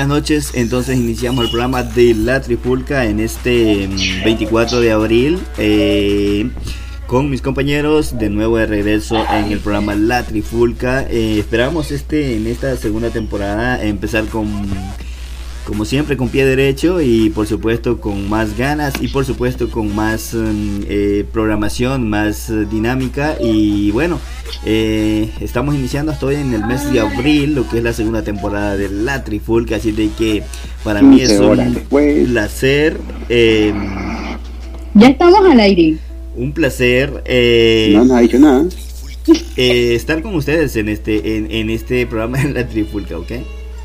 buenas noches. Entonces iniciamos el programa de La Trifulca en este 24 de abril con mis compañeros de nuevo de regreso en el programa La Trifulca. Esperamos en esta segunda temporada empezar como siempre con pie derecho y por supuesto con más ganas y por supuesto con más programación, más dinámica. Y bueno, estamos iniciando hasta hoy en el mes de abril lo que es la segunda temporada de La Trifulca, así de que para mí es un placer. Ya estamos al aire. Un placer no ha dicho nada. Estar con ustedes en este programa de La Trifulca, ¿ok?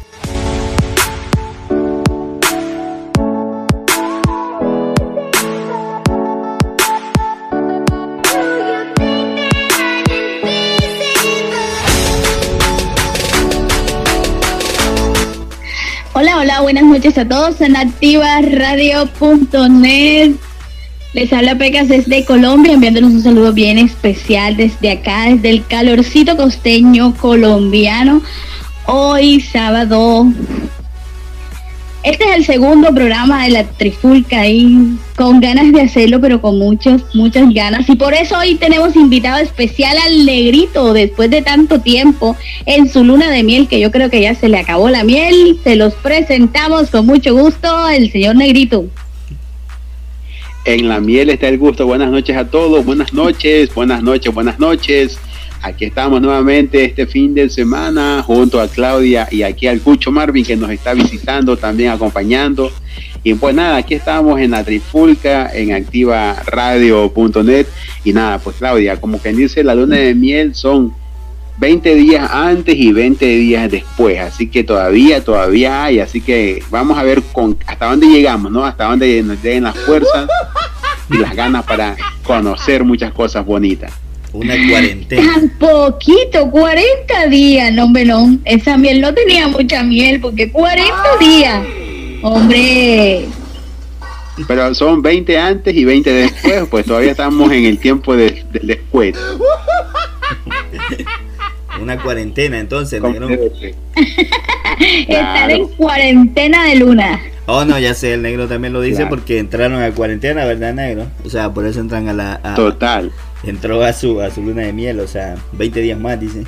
Hola, buenas noches a todos en activaradio.net. Les habla Pecas desde Colombia, enviándoles un saludo bien especial desde acá, desde el calorcito costeño colombiano. Hoy sábado, este es el segundo programa de La Trifulca y con ganas de hacerlo, pero con muchas ganas. Y por eso hoy tenemos invitado especial al Negrito, después de tanto tiempo en su luna de miel, que yo creo que ya se le acabó la miel. Se los presentamos con mucho gusto, el señor Negrito. En la miel está el gusto. Buenas noches a todos, buenas noches. Aquí estamos nuevamente este fin de semana junto a Claudia y aquí al Cucho Marvin, que nos está visitando, también acompañando. Y pues nada, aquí estamos en La Trifulca, en activaradio.net. Y nada, pues Claudia, como quien dice, la luna de miel son 20 días antes y 20 días después, así que todavía hay, así que vamos a ver hasta dónde llegamos, ¿no? Hasta dónde nos lleguen las fuerzas y las ganas para conocer muchas cosas bonitas. Una cuarentena. Tan poquito, 40 días, no, melón. Esa miel no tenía mucha miel, porque 40 días. Hombre. Pero son 20 antes y 20 después, pues todavía estamos en el tiempo del después. Una cuarentena, entonces, negro. Estar en cuarentena de luna. Oh, no, ya sé, el negro también lo dice, claro, porque entraron a cuarentena, ¿verdad, negro? O sea, por eso entran Total. Entró a su luna de miel, o sea, 20 días más, dice.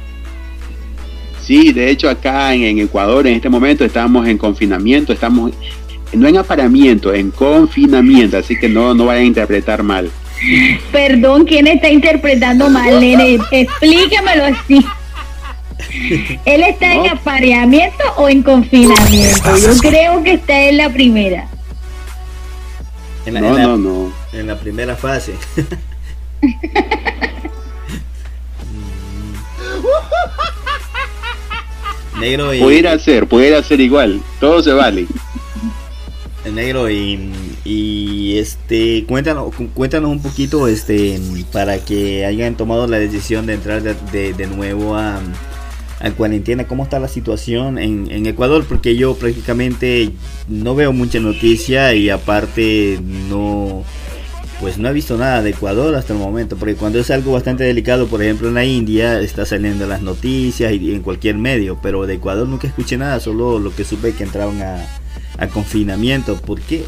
Sí, de hecho acá en Ecuador en este momento estamos en confinamiento, estamos no en aparamiento, en confinamiento, así que no vayan a interpretar mal. Perdón, ¿quién está interpretando mal, nene? Explícamelo así. ¿Él está en apareamiento o en confinamiento? Yo creo que está en la primera. No. En la primera fase. Negro y... Pudiera ser igual, todo se vale. Negro y cuéntanos un poquito para que hayan tomado la decisión de entrar de nuevo a cuarentena. ¿Cómo está la situación en Ecuador? Porque yo prácticamente no veo mucha noticia y aparte no he visto nada de Ecuador hasta el momento, porque cuando es algo bastante delicado, por ejemplo en la India está saliendo las noticias y en cualquier medio, pero de Ecuador nunca escuché nada, solo lo que supe que entraron a confinamiento. ¿Por qué?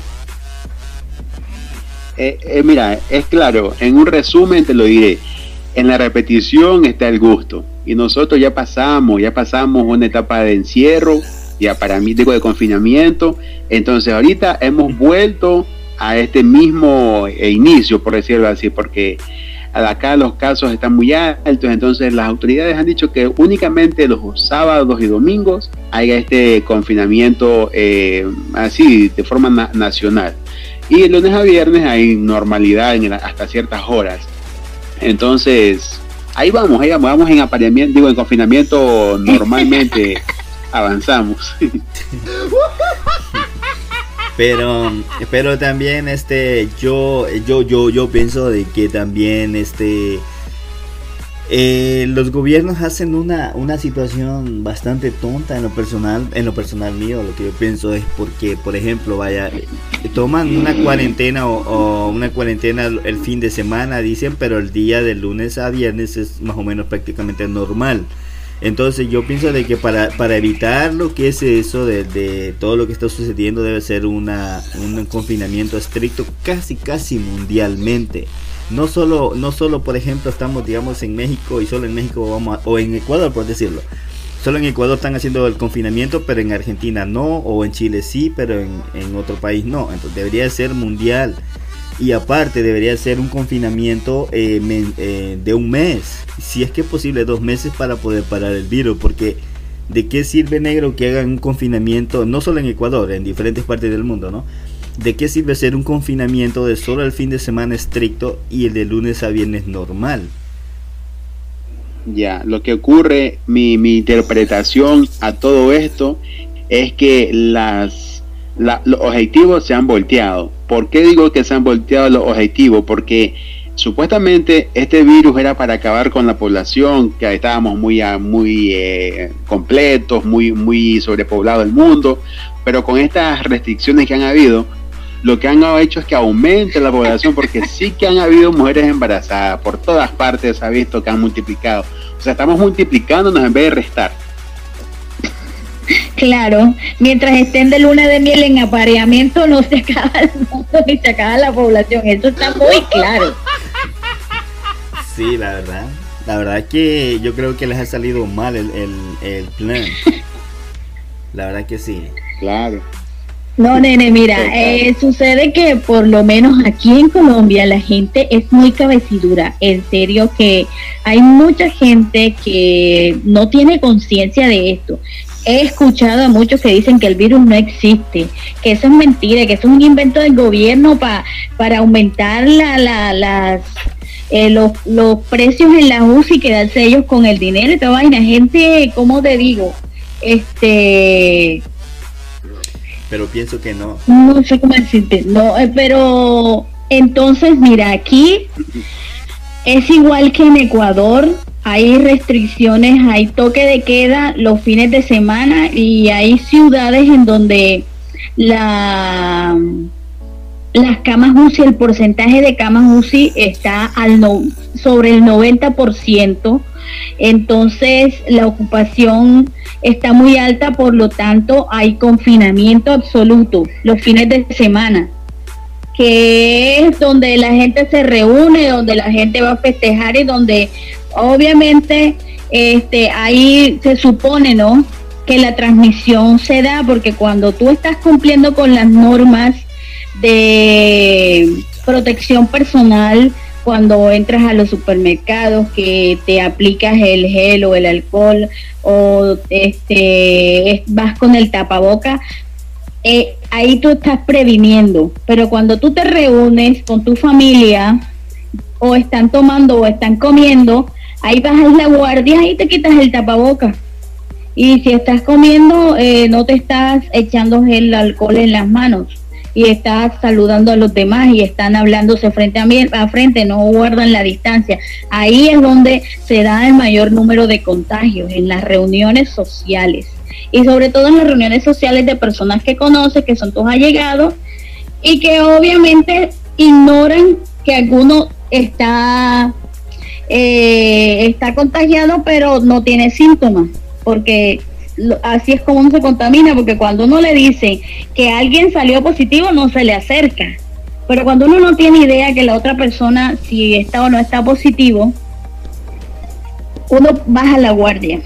Mira, es claro, en un resumen te lo diré. En la repetición está el gusto. Y nosotros ya pasamos una etapa de encierro, ya para mí digo de confinamiento. Entonces ahorita hemos vuelto a este mismo inicio, por decirlo así, porque acá los casos están muy altos. Entonces las autoridades han dicho que únicamente los sábados y domingos haya este confinamiento así de forma nacional, y el lunes a viernes hay normalidad hasta ciertas horas. Entonces ahí vamos en apareamiento, en confinamiento normalmente. Avanzamos. Pero también yo pienso de que también los gobiernos hacen una situación bastante tonta en lo personal mío. Lo que yo pienso es porque, por ejemplo, toman una cuarentena o una cuarentena el fin de semana, dicen, pero el día de lunes a viernes es más o menos prácticamente normal. Entonces yo pienso de que para evitar lo que es eso de todo lo que está sucediendo debe ser un confinamiento estricto casi mundialmente. No solo por ejemplo estamos digamos en México y solo en México o en Ecuador por decirlo. Solo en Ecuador están haciendo el confinamiento, pero en Argentina no, o en Chile sí, pero en otro país no. Entonces debería ser mundial. Y aparte debería ser un confinamiento de un mes, si es que es posible 2 meses para poder parar el virus, porque ¿de qué sirve, negro, que hagan un confinamiento, no solo en Ecuador, en diferentes partes del mundo, ¿no? ¿De qué sirve hacer un confinamiento de solo el fin de semana estricto y el de lunes a viernes normal? Ya, lo que ocurre, mi interpretación a todo esto es que los objetivos se han volteado. ¿Por qué digo que se han volteado los objetivos? Porque supuestamente este virus era para acabar con la población, que estábamos muy completos, muy sobrepoblado el mundo, pero con estas restricciones que han habido, lo que han hecho es que aumente la población, porque sí que han habido mujeres embarazadas, por todas partes se ha visto que han multiplicado. O sea, estamos multiplicándonos en vez de restar. Claro, mientras estén de luna de miel en apareamiento no se acaba el mundo ni se acaba la población, eso está muy claro. Sí, la verdad es que yo creo que les ha salido mal el plan. La verdad que sí. Claro. No, nene, mira, sucede que por lo menos aquí en Colombia la gente es muy cabecidura, en serio que hay mucha gente que no tiene conciencia de esto. He escuchado a muchos que dicen que el virus no existe, que eso es mentira, que eso es un invento del gobierno para aumentar los precios en la UCI y quedarse ellos con el dinero y toda vaina. Gente, ¿cómo te digo? Pero pienso que no. No sé cómo decirte, no, pero entonces mira, aquí es igual que en Ecuador. Hay restricciones, hay toque de queda los fines de semana y hay ciudades en donde las camas UCI, el porcentaje de camas UCI está sobre el 90%, entonces la ocupación está muy alta, por lo tanto hay confinamiento absoluto los fines de semana, que es donde la gente se reúne, donde la gente va a festejar y donde obviamente ahí se supone, ¿no?, que la transmisión se da, porque cuando tú estás cumpliendo con las normas de protección personal, cuando entras a los supermercados, que te aplicas el gel o el alcohol o vas con el tapaboca, ahí tú estás previniendo. Pero cuando tú te reúnes con tu familia o están tomando o están comiendo, ahí bajas la guardia y te quitas el tapaboca. Y si estás comiendo, no te estás echando gel alcohol en las manos y estás saludando a los demás y están hablándose frente a frente, no guardan la distancia. Ahí es donde se da el mayor número de contagios, en las reuniones sociales. Y sobre todo en las reuniones sociales de personas que conoces, que son tus allegados, y que obviamente ignoran que alguno está contagiado pero no tiene síntomas, porque así es como uno se contamina, porque cuando uno le dice que alguien salió positivo no se le acerca, pero cuando uno no tiene idea que la otra persona si está o no está positivo, uno baja la guardia.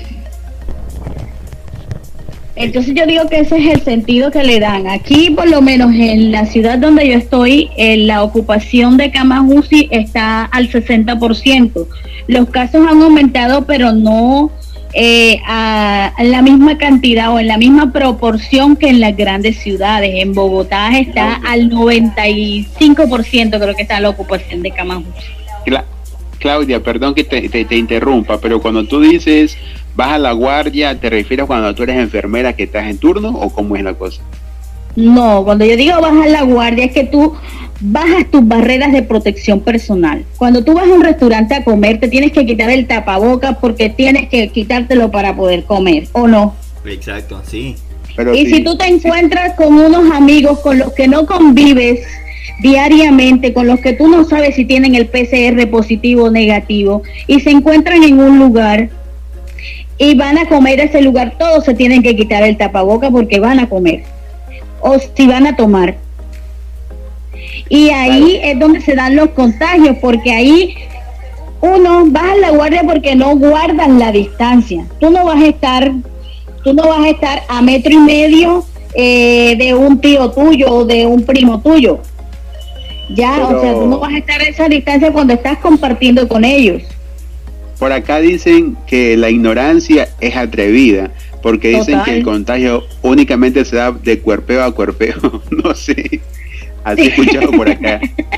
Entonces yo digo que ese es el sentido que le dan. Aquí, por lo menos en la ciudad donde yo estoy, la ocupación de camas UCI está al 60%. Los casos han aumentado, pero no a la misma cantidad o en la misma proporción que en las grandes ciudades. En Bogotá está al 95%, creo que está la ocupación de camas UCI. Claudia, perdón que te interrumpa, pero cuando tú dices baja la guardia, ¿te refieres cuando tú eres enfermera que estás en turno o cómo es la cosa? No, cuando yo digo baja la guardia es que tú bajas tus barreras de protección personal. Cuando tú vas a un restaurante a comer, te tienes que quitar el tapabocas porque tienes que quitártelo para poder comer, ¿o no? Exacto, sí. Pero y sí, si tú te encuentras con unos amigos con los que no convives diariamente, con los que tú no sabes si tienen el PCR positivo o negativo, y se encuentran en un lugar, y van a comer a ese lugar, todos se tienen que quitar el tapaboca porque van a comer o si van a tomar. Y ahí es donde se dan los contagios, porque ahí uno baja la guardia porque no guardan la distancia. Tú no vas a estar a 1.5 metros de un tío tuyo o de un primo tuyo. Ya, pero, o sea, tú no vas a estar a esa distancia cuando estás compartiendo con ellos. Por acá dicen que la ignorancia es atrevida, porque dicen que el contagio únicamente se da de cuerpeo a cuerpeo. No sé, así he escuchado por acá.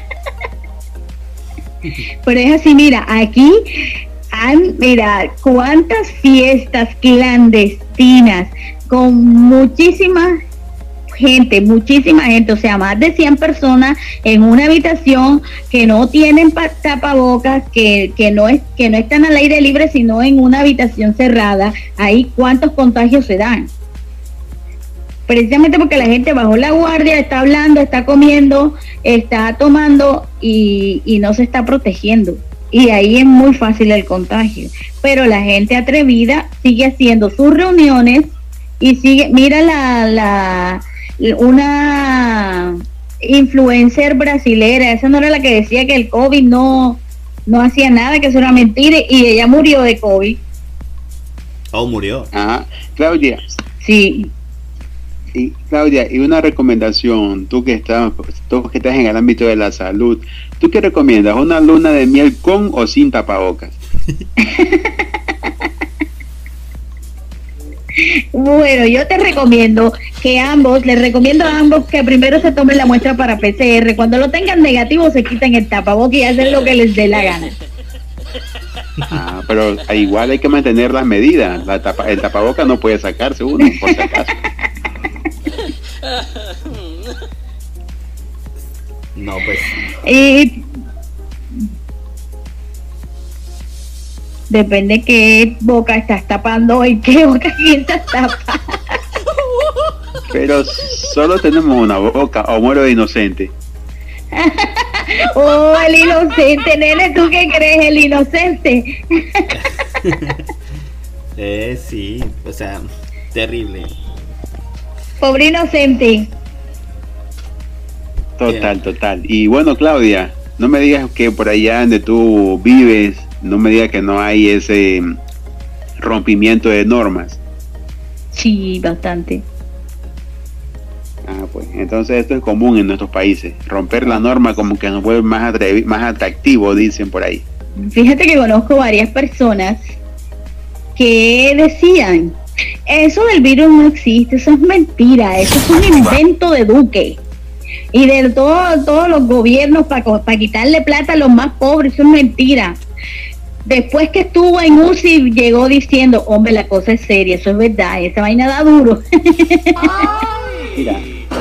Pero es así, mira, aquí mira, cuántas fiestas clandestinas con muchísima gente, o sea, más de 100 personas en una habitación que no tienen tapabocas, que no están al aire libre, sino en una habitación cerrada. Ahí cuántos contagios se dan, precisamente porque la gente bajó la guardia, está hablando, está comiendo, está tomando y no se está protegiendo, y ahí es muy fácil el contagio. Pero la gente atrevida sigue haciendo sus reuniones y sigue, mira una influencer brasilera, esa no era la que decía que el COVID no hacía nada, que eso era mentira, y ella murió de COVID. Oh, murió. Ajá, Claudia. Sí. Y Claudia, y una recomendación, tú que estás en el ámbito de la salud, ¿tú qué recomiendas? ¿Una luna de miel con o sin tapabocas? Bueno, yo te recomiendo les recomiendo a ambos que primero se tomen la muestra para PCR. Cuando lo tengan negativo se quitan el tapabocas y hacen lo que les dé la gana. Pero igual hay que mantener las medidas. El tapabocas no puede sacarse uno, por si acaso. No, pues. Depende qué boca estás tapando y qué boca piensas tapar. Pero solo tenemos una boca, o muero de inocente. Oh, el inocente, nene, ¿tú qué crees? El inocente. Sí, o sea, terrible. Pobre inocente. Total. Y bueno, Claudia, no me digas que por allá donde tú vives, no me digas que no hay ese rompimiento de normas. Sí, bastante. Pues entonces esto es común en nuestros países, romper la norma como que nos vuelve más atractivo, dicen por ahí. Fíjate que conozco varias personas que decían, eso del virus no existe, eso es mentira, eso es un invento de Duque y de todos los gobiernos para quitarle plata a los más pobres, eso es mentira. Después que estuvo en UCI llegó diciendo, hombre, la cosa es seria, eso es verdad, esa vaina da duro. Mira,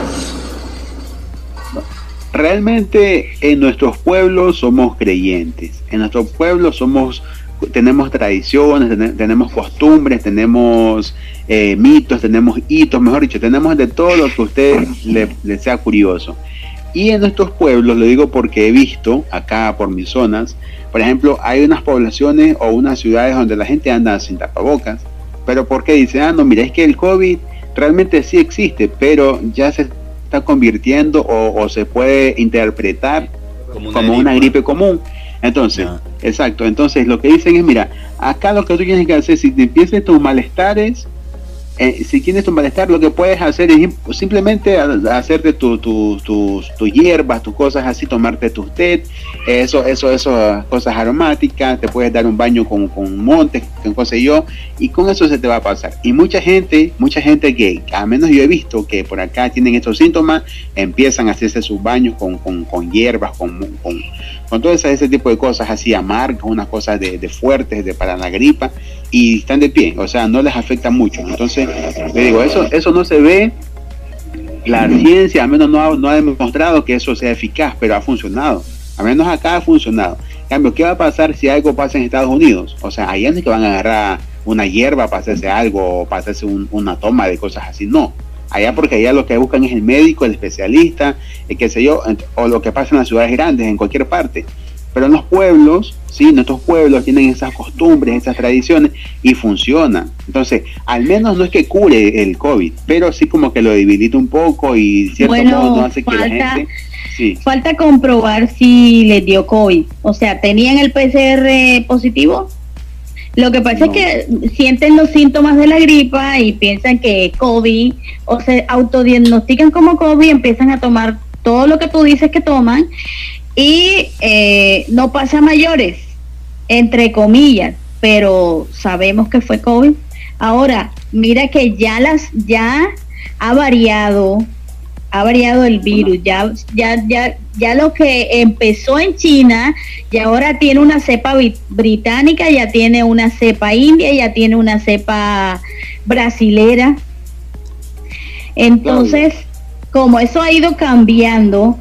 realmente en nuestros pueblos somos creyentes, en nuestros pueblos tenemos tradiciones, tenemos costumbres, tenemos mitos, tenemos hitos, mejor dicho, tenemos de todo lo que a usted le sea curioso. Y en nuestros pueblos, lo digo porque he visto acá por mis zonas, por ejemplo, hay unas poblaciones o unas ciudades donde la gente anda sin tapabocas, pero ¿por qué? Dicen, no, mira, es que el COVID realmente sí existe, pero ya se está convirtiendo o se puede interpretar como una gripe común. Entonces, exacto, entonces lo que dicen es, mira, acá lo que tú tienes que hacer, si te empiezan tus malestares, si tienes tu malestar, lo que puedes hacer es simplemente hacerte tus hierbas, tus cosas así, tomarte tus té, esas cosas aromáticas, te puedes dar un baño con montes, con cosas yo, y con eso se te va a pasar. Y mucha gente que, al menos yo he visto que por acá tienen estos síntomas, empiezan a hacerse sus baños con hierbas, con todo ese tipo de cosas así amargas, unas cosas de fuertes para la gripa, y están de pie, o sea, no les afecta mucho. Entonces, le digo, eso no se ve, la ciencia al menos no ha demostrado que eso sea eficaz, pero ha funcionado, al menos acá ha funcionado. En cambio, ¿qué va a pasar si algo pasa en Estados Unidos? O sea, allá no es que van a agarrar una hierba para hacerse algo, o para hacerse una toma de cosas así, no. Allá porque allá lo que buscan es el médico, el especialista, qué sé yo, o lo que pasa en las ciudades grandes, en cualquier parte. Pero en los pueblos, sí, nuestros pueblos tienen esas costumbres, esas tradiciones y funciona. Entonces, al menos no es que cure el COVID, pero sí como que lo debilita un poco y de cierto modo no hace que la gente... Sí. Falta comprobar si les dio COVID. O sea, ¿tenían el PCR positivo? Lo que pasa es que sienten los síntomas de la gripa y piensan que es COVID, o se autodiagnostican como COVID, empiezan a tomar todo lo que tú dices que toman y no pasa a mayores, entre comillas, pero sabemos que fue COVID. Ahora, mira que ya ha variado el virus, ya lo que empezó en China, y ahora tiene una cepa británica, ya tiene una cepa india, ya tiene una cepa brasilera. Entonces, como eso ha ido cambiando,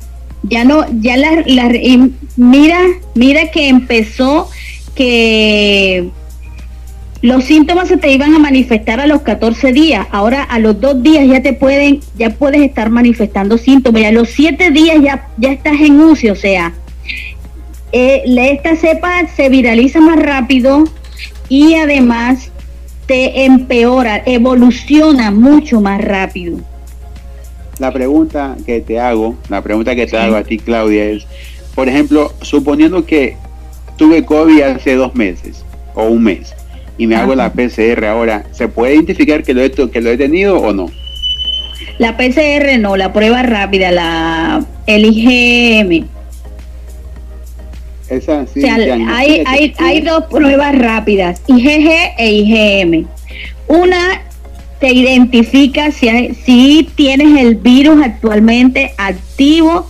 mira que empezó que los síntomas se te iban a manifestar a los 14 días, ahora a los 2 días ya puedes estar manifestando síntomas, y a los 7 días ya estás en UCI, o sea, esta cepa se viraliza más rápido y además te empeora, evoluciona mucho más rápido. La pregunta que te hago a ti, Claudia, es, por ejemplo, suponiendo que tuve COVID hace 2 meses o 1 mes, y me hago la PCR ahora, ¿se puede identificar que lo he tenido o no? La PCR no, la prueba rápida, el IgM. Esa sí. O sea, hay 2 pruebas rápidas, IgG e IgM. Una te identifica si tienes el virus actualmente activo,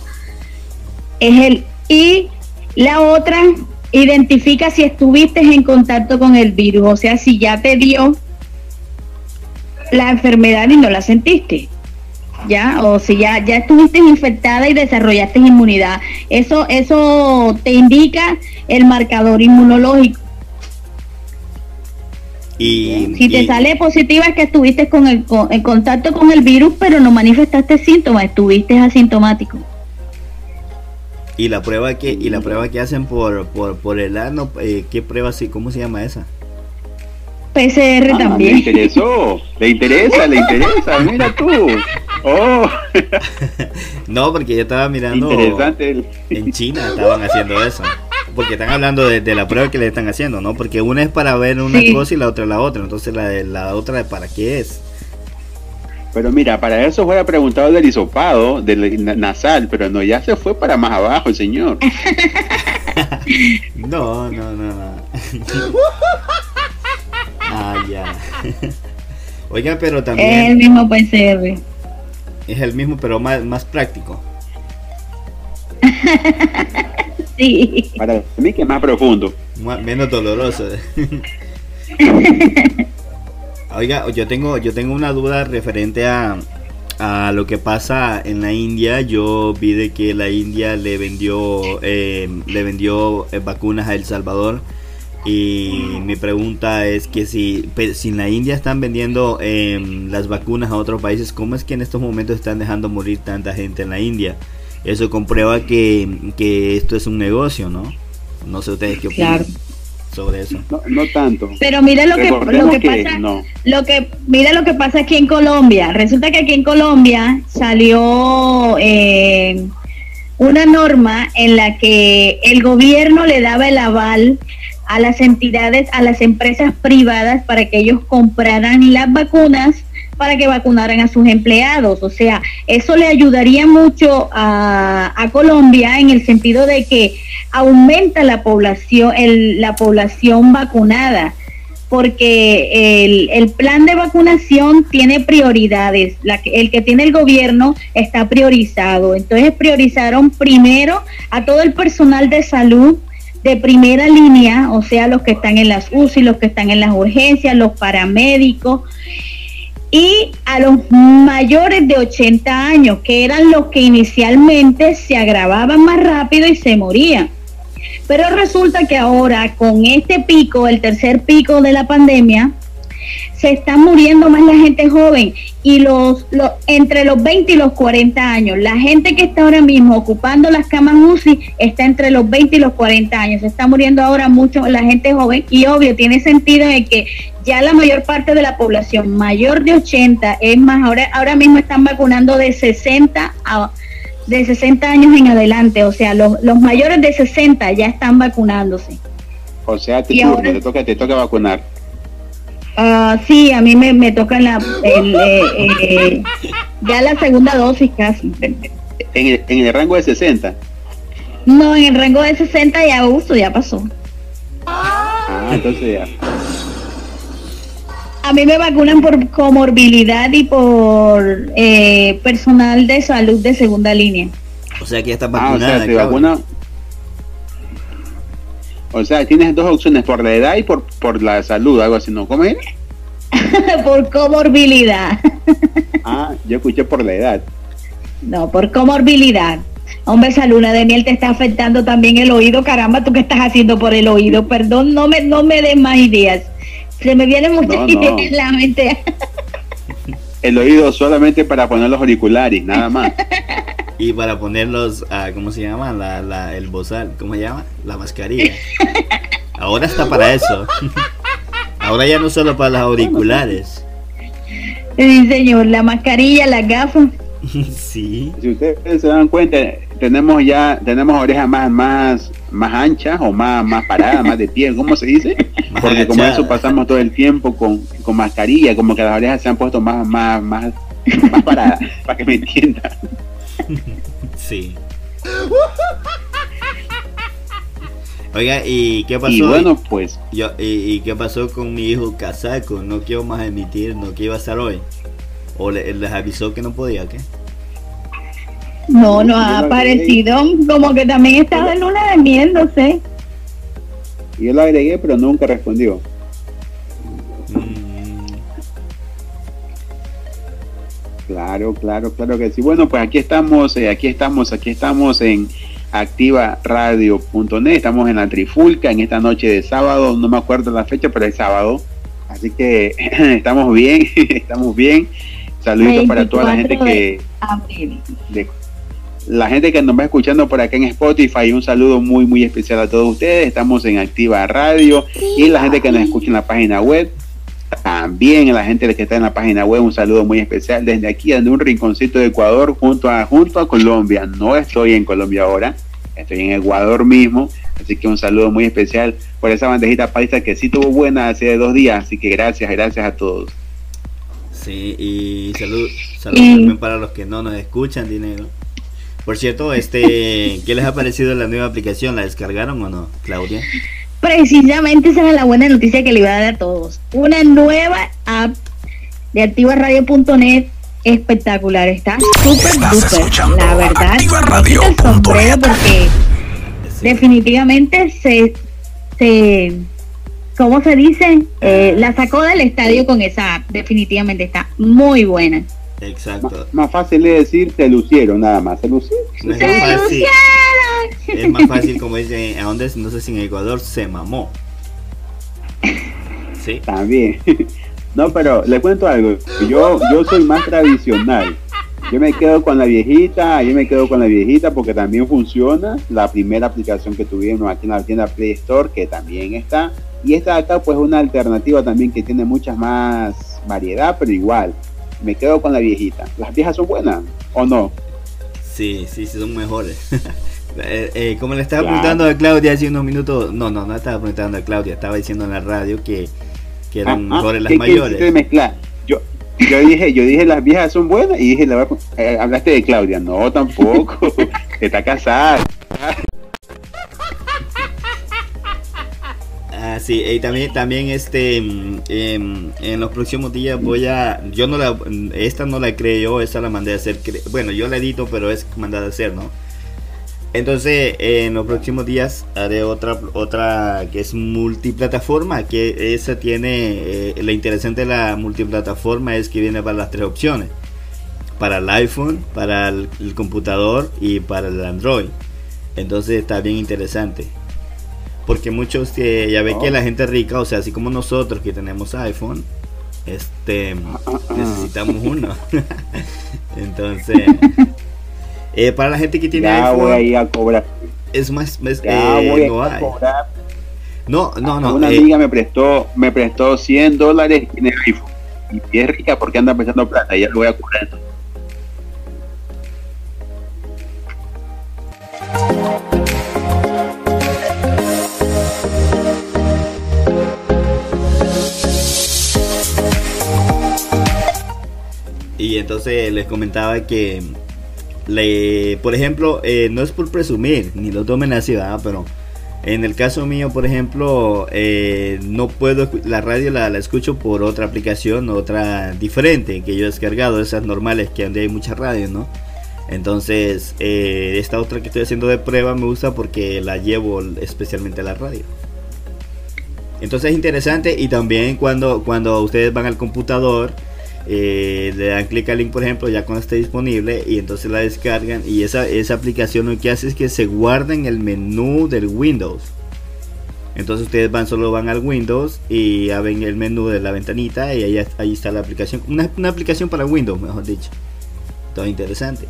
y la otra identifica si estuviste en contacto con el virus, o sea, si ya te dio la enfermedad y no la sentiste, ya, o si ya estuviste infectada y desarrollaste inmunidad. Eso te indica el marcador inmunológico. Y si te sale positiva es que estuviste en contacto con el virus, pero no manifestaste síntomas, estuviste asintomático. Y la prueba que hacen por el ano, ¿qué prueba así? ¿Cómo se llama esa? PCR también. Me interesó, le interesa, mira tú. Oh. No, porque yo estaba mirando. Interesante. En China estaban haciendo eso. Porque están hablando de la prueba que le están haciendo, ¿no? Porque una es para ver una cosa y la otra la otra. Entonces la otra, ¿para qué es? Pero mira, para eso fuera preguntado del hisopado, del nasal, pero no, ya se fue para más abajo el señor. No. Ah, ya. Oiga, pero también... Es el mismo PCR. Es el mismo, pero más práctico. Sí. Para mí que es más profundo. Menos doloroso. Oiga, yo tengo una duda referente a lo que pasa en la India. Yo vi de que la India le vendió vacunas a El Salvador, y mi pregunta es que si en la India están vendiendo las vacunas a otros países, ¿cómo es que en estos momentos están dejando morir tanta gente en la India? Eso comprueba que esto es un negocio, ¿no? No sé ustedes qué opinan. Claro. Sobre eso. No tanto. Pero mira lo que pasa, no. Mira lo que pasa aquí en Colombia. Resulta que aquí en Colombia salió una norma en la que el gobierno le daba el aval a las entidades, a las empresas privadas, para que ellos compraran las vacunas para que vacunaran a sus empleados. O sea, eso le ayudaría mucho a Colombia, en el sentido de que aumenta la población vacunada, porque el plan de vacunación tiene prioridades. El que tiene el gobierno está priorizado. Entonces priorizaron primero a todo el personal de salud de primera línea, o sea, los que están en las UCI, los que están en las urgencias, los paramédicos, y a los mayores de 80 años, que eran los que inicialmente se agravaban más rápido y se morían. Pero resulta que ahora, con este pico, el tercer pico de la pandemia, se está muriendo más la gente joven y entre los 20 y los 40 años. La gente que está ahora mismo ocupando las camas UCI está entre los 20 y los 40 años. Se está muriendo ahora mucho la gente joven y obvio, tiene sentido de que ya la mayor parte de la población mayor de 80, es más, ahora mismo están vacunando de 60 años en adelante, o sea, los mayores de 60 ya están vacunándose. O sea, te toca vacunar. Sí, a mí me toca ya la segunda dosis casi. ¿En el rango de 60? No, en el rango de 60 ya pasó. Entonces ya. A mí me vacunan por comorbilidad y por personal de salud de segunda línea. O sea que ya estás vacunada. O sea, te vacuna. O sea, tienes dos opciones, por la edad y por la salud, algo así, ¿no? ¿Cómo es? Por comorbilidad. Yo escuché por la edad. No, por comorbilidad. Hombre, esa luna de miel te está afectando también el oído, caramba, ¿tú qué estás haciendo por el oído? Perdón, no me des más ideas. Se me vienen muchas ideas en la mente. El oído solamente para poner los auriculares, nada más. Y para ponerlos, ¿cómo se llama? El bozal, ¿cómo se llama? La mascarilla. Ahora está para eso. Ahora ya no solo para los auriculares. Sí, señor, la mascarilla, las gafas. Sí. Si ustedes se dan cuenta, tenemos orejas más anchas o más paradas, más de pie, ¿cómo se dice? Porque como eso pasamos todo el tiempo con mascarilla, como que las orejas se han puesto más paradas, para que me entiendan. Sí. Oiga, ¿y qué pasó? Y bueno, pues ¿y qué pasó con mi hijo Casaco? No quiero más emitir, no quiero estar hoy. ¿O les avisó que no podía, qué? No ha aparecido, como que también estaba en luna de miel, no sé. Yo lo agregué, pero nunca respondió. Claro que sí. Bueno, pues aquí estamos en activaradio.net, estamos en la Trifulca en esta noche de sábado, no me acuerdo la fecha, pero es sábado, así que estamos bien. Saludos para toda la gente la gente que nos va escuchando por acá en Spotify, un saludo muy especial a todos ustedes. Estamos en Activa Radio y la gente que nos escucha en la página web, también a la gente que está en la página web, un saludo muy especial desde aquí, desde un rinconcito de Ecuador junto a Colombia. No estoy en Colombia ahora, estoy en Ecuador mismo, así que un saludo muy especial por esa bandejita paisa que sí tuvo buena hace 2 días, así que gracias a todos. Sí, y saludos también para los que no nos escuchan, dinero. Por cierto, ¿qué les ha parecido la nueva aplicación? ¿La descargaron o no, Claudia? Precisamente esa es la buena noticia que le iba a dar a todos. Una nueva app de activaradio.net espectacular. Está súper. La verdad, activaradio.net porque definitivamente se ¿cómo se dice? La sacó del estadio con esa app. Definitivamente está muy buena. Exacto. Más fácil es decir, se lucieron, nada más. Se lucieron. Es más fácil, como dicen, ¿a dónde? No sé si en Ecuador se mamó. Sí. También. No, pero le cuento algo. Yo soy más tradicional. Yo me quedo con la viejita porque también funciona. La primera aplicación que tuvimos aquí en la tienda Play Store, que también está. Y esta de acá, pues, una alternativa también que tiene mucha más variedad, pero igual. Me quedo con la viejita. ¿Las viejas son buenas o no? Sí, son mejores. Como le estaba preguntando a Claudia hace unos minutos, no estaba preguntando a Claudia, estaba diciendo en la radio que eran mejores las mayores. Yo dije las viejas son buenas y dije, hablaste de Claudia. No, tampoco. Está casada. Sí, y también en los próximos días esta no la creé yo, esta la mandé a hacer, bueno, yo la edito, pero es mandada a hacer, ¿no? Entonces, en los próximos días haré otra que es multiplataforma, que esa tiene, lo interesante de la multiplataforma es que viene para las 3 opciones, para el iPhone, para el computador y para el Android. Entonces está bien interesante. Porque muchos, ya ve que la gente rica, o sea, así como nosotros que tenemos iPhone, Necesitamos uno. Entonces, para la gente que tiene ya iPhone, voy a ir a cobrar. es más, Voy no a hay. cobrar. No. Una amiga me prestó $100 y tiene iPhone. Y es rica porque anda prestando plata y ya lo voy a cobrar entonces. Y entonces les comentaba que, por ejemplo, no es por presumir, ni lo tomen así, ¿verdad? Pero en el caso mío, por ejemplo, no puedo, la radio la escucho por otra aplicación, otra diferente que yo he descargado, esas normales que donde hay mucha radio, ¿no? Entonces, esta otra que estoy haciendo de prueba me gusta porque la llevo especialmente a la radio. Entonces es interesante. Y también cuando ustedes van al computador, le dan clic al link, por ejemplo, ya cuando esté disponible, y entonces la descargan, y esa aplicación lo que hace es que se guarda en el menú del Windows. Entonces ustedes solo van al Windows y abren el menú de la ventanita y ahí está la aplicación, una aplicación para Windows, mejor dicho. Todo interesante.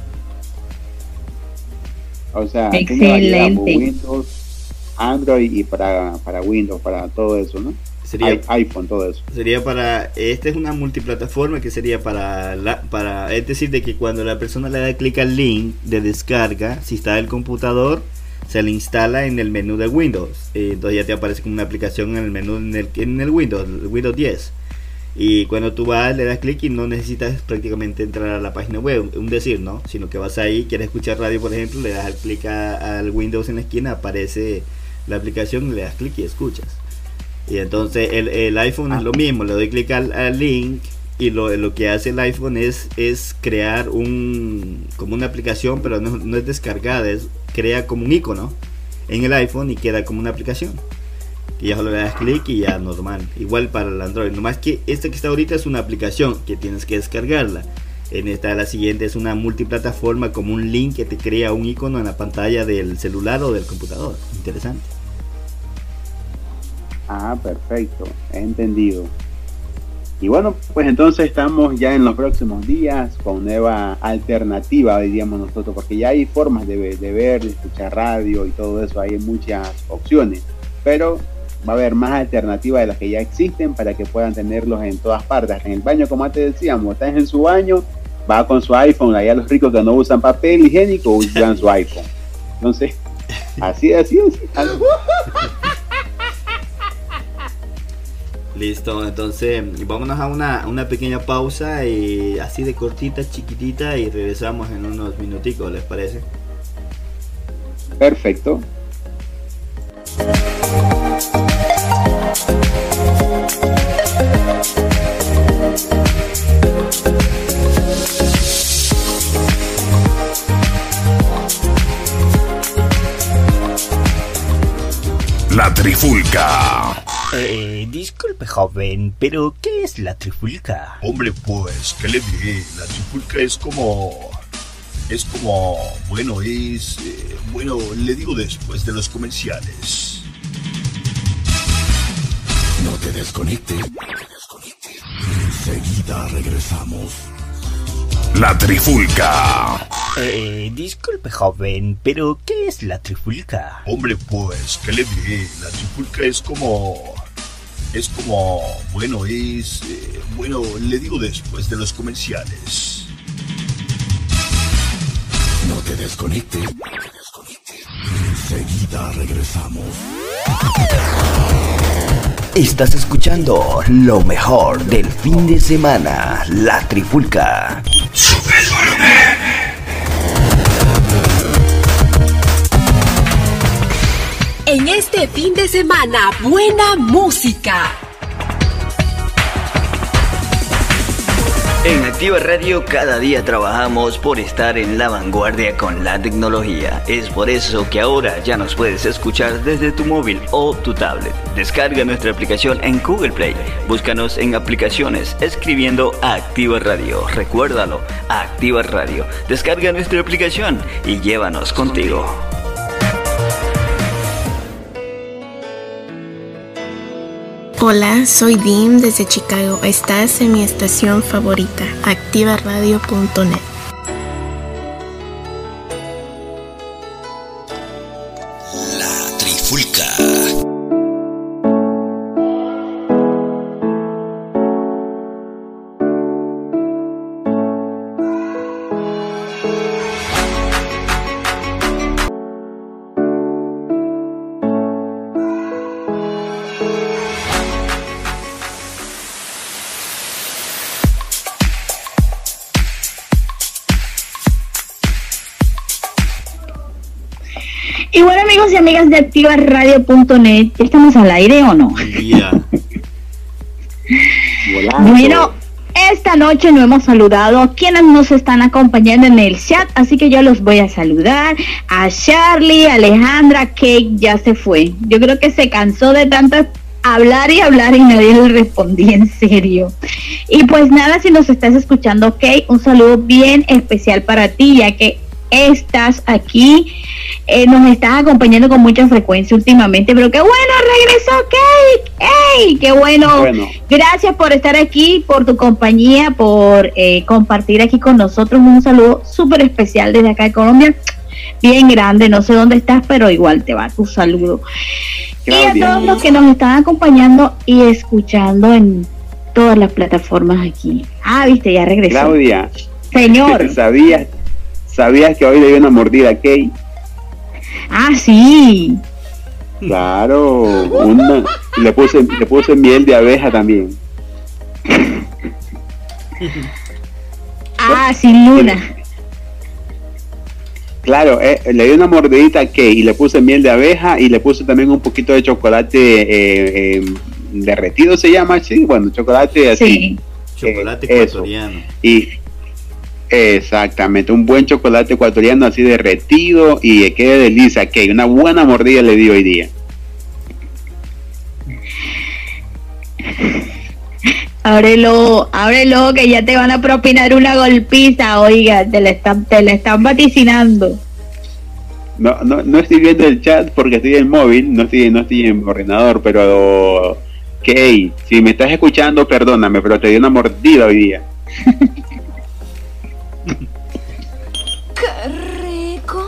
O sea, excelente. Windows, Android y para Windows, para todo eso, ¿no? Sería iPhone, todo eso. Sería esta es una multiplataforma que sería es decir, de que cuando la persona le da clic al link de descarga, si está en el computador, se le instala en el menú de Windows. Entonces ya te aparece como una aplicación en el menú en el Windows 10. Y cuando tú vas, le das clic y no necesitas prácticamente entrar a la página web, un decir, ¿no? Sino que vas ahí, quieres escuchar radio, por ejemplo, le das clic al Windows en la esquina, aparece la aplicación, le das clic y escuchas. Y entonces el iPhone es lo mismo, le doy clic al link y lo que hace el iPhone es crear como una aplicación, pero no es descargada, crea como un icono en el iPhone y queda como una aplicación. Y ya solo le das clic y ya normal. Igual para el Android, nomás que esta que está ahorita es una aplicación que tienes que descargarla. La siguiente es una multiplataforma, como un link que te crea un icono en la pantalla del celular o del computador. Interesante. Ah, perfecto, he entendido. Y bueno, pues entonces estamos ya en los próximos días con nueva alternativa, diríamos nosotros, porque ya hay formas de ver, de escuchar radio y todo eso, hay muchas opciones, pero va a haber más alternativas de las que ya existen para que puedan tenerlos en todas partes. En el baño, como antes decíamos, estás en su baño, va con su iPhone, allá los ricos que no usan papel higiénico usan su iPhone. Entonces, así. Listo, entonces vámonos a una pequeña pausa, y así de cortita, chiquitita, y regresamos en unos minuticos, ¿les parece? Perfecto. La Trifulca. Disculpe, joven, pero ¿qué es la trifulca? Hombre, pues, ¿qué le diré? La trifulca es como, bueno, le digo después de los comerciales. No te desconectes. Enseguida regresamos. La Trifulca. Disculpe, joven, pero ¿qué es la trifulca? Hombre, pues, ¿qué le diré? La trifulca es como, bueno, le digo después de los comerciales. No te desconectes. Enseguida regresamos. Estás escuchando lo mejor del fin de semana, la Trifulca. Sube el volumen. En este fin de semana, buena música. En Activa Radio cada día trabajamos por estar en la vanguardia con la tecnología. Es por eso que ahora ya nos puedes escuchar desde tu móvil o tu tablet. Descarga nuestra aplicación en Google Play. Búscanos en aplicaciones escribiendo Activa Radio. Recuérdalo, Activa Radio. Descarga nuestra aplicación y llévanos contigo. Hola, soy Dim desde Chicago. Estás en mi estación favorita, activaradio.net. La Trifulca. Y bueno, amigos y amigas de activaradio.net, ¿ya estamos al aire o no? Ya. Bueno, esta noche no hemos saludado a quienes nos están acompañando en el chat, así que yo los voy a saludar. A Charlie, Alejandra, Kate ya se fue. Yo creo que se cansó de tanto hablar y hablar y nadie le respondía en serio. Y pues nada, si nos estás escuchando, Kate, un saludo bien especial para ti, ya que estás aquí, nos estás acompañando con mucha frecuencia últimamente, pero qué bueno, regresó Kate. ¡Ey! ¡Qué bueno! Gracias por estar aquí, por tu compañía, por compartir aquí con nosotros. Un saludo súper especial desde acá de Colombia, bien grande, no sé dónde estás, pero igual te va tu saludo. Claudia. Y a todos los que nos están acompañando y escuchando en todas las plataformas aquí. Ah, viste, ya regresó. Claudia. Señor. ¿Sabías que hoy le dio una mordida a Kay? Ah, sí. Claro, le puse miel de abeja también. Ah, sin luna. Claro, le di una mordidita a Kay y le puse miel de abeja y le puse también un poquito de chocolate derretido, se llama, sí, bueno, chocolate así. Sí. Chocolate ecuatoriano. Y exactamente, un buen chocolate ecuatoriano así derretido y qué delicia, que una buena mordida le di hoy día. Ábrelo, que ya te van a propinar una golpiza, oiga, te la están vaticinando. No estoy viendo el chat porque estoy en móvil, no estoy en ordenador, pero Kay, si me estás escuchando, perdóname, pero te di una mordida hoy día. ¡Qué rico!